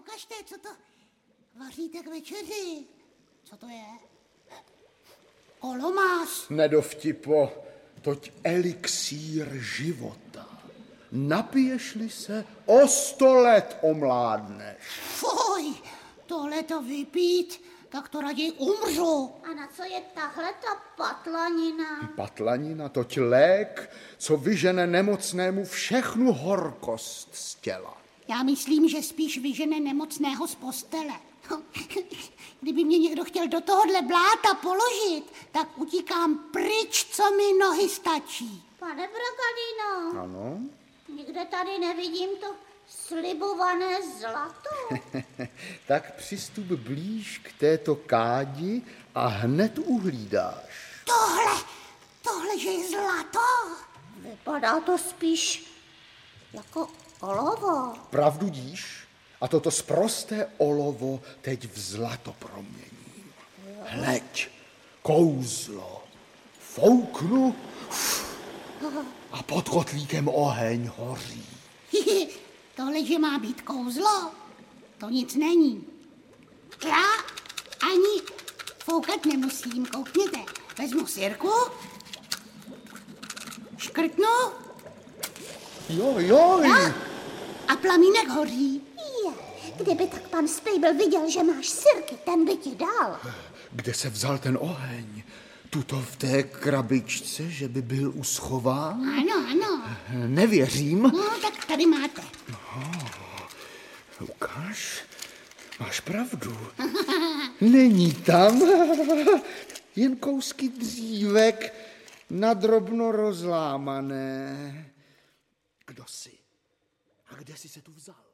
ukažte, co to vaříte k večeři. Co to je? Kolomář. Nedovtipo, toť elixír života. Napiješ-li se, o 100 let omládneš. Fuj, tohle to vypít, tak to raději umřu. A na co je tahle ta patlanina? Patlanina, toť lék, co vyžene nemocnému všechnu horkost z těla. Já myslím, že spíš vyžene nemocného z postele. Kdyby mě někdo chtěl do tohohle bláta položit, tak utíkám pryč, co mi nohy stačí. Pane Bragadino, Ano? nikde tady nevidím to slibované zlato. Tak přistup blíž k této kádi a hned uhlídáš. Tohle, že je zlato. Vypadá to spíš jako olovo. Pravdu díš? A toto sprosté olovo teď v zlato proměním. Hleď, kouzlo. Fouknu a pod kotlíkem oheň hoří. Tohle, že má být kouzlo, to nic není. Já ani foukat nemusím, koukněte. Vezmu sirku, škrtnu Jo. a plamínek hoří. Kdyby tak pan Spejbl viděl, že máš sirky, ten by ti dal. Kde se vzal ten oheň? Tuto v té krabičce, že by byl uschován? Ano. Nevěřím. No, tak tady máte. Lukáš, máš pravdu. Není tam jen kousky dřívek nadrobno rozlámané. Kdo jsi? A kde jsi se tu vzal?